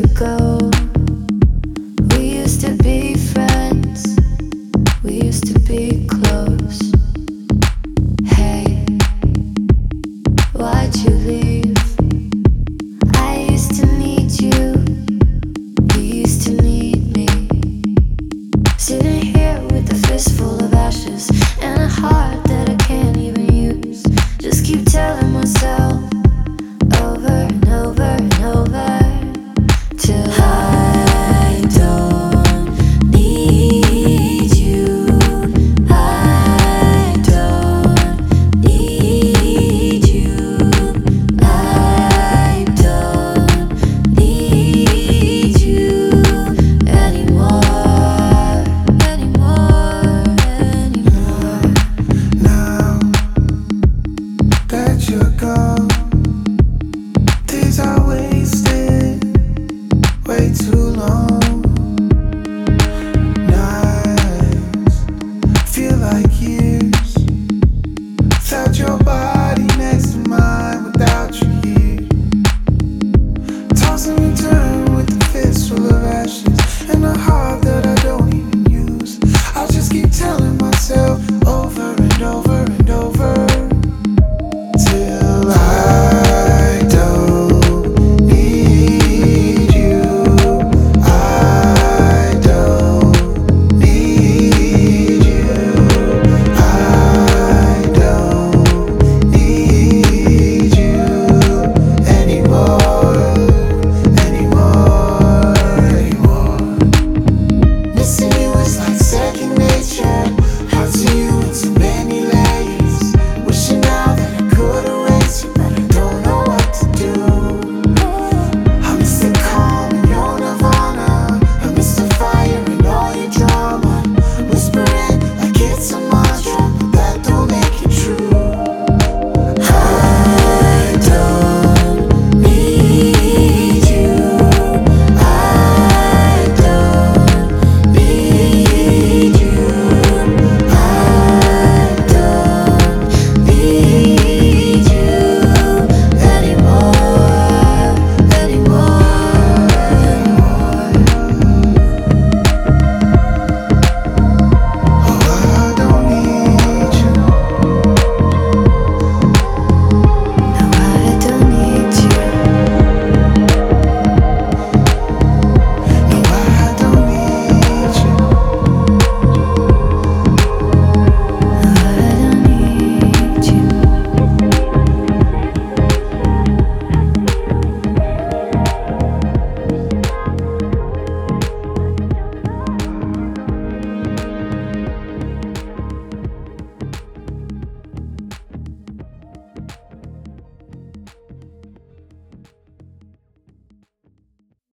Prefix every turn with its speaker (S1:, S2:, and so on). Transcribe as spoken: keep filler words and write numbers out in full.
S1: you go. We used to be friends, we used to be close. Hey, why'd you leave? I used to need you, you used to need me. Sitting here with a fistful of ashes and a heart that I can't even use. Just keep telling myself over and over and over till I don't need you. I don't need you. I don't need you anymore, anymore, anymore.
S2: Now that you're gone, days are wasted way too long. Nights feel like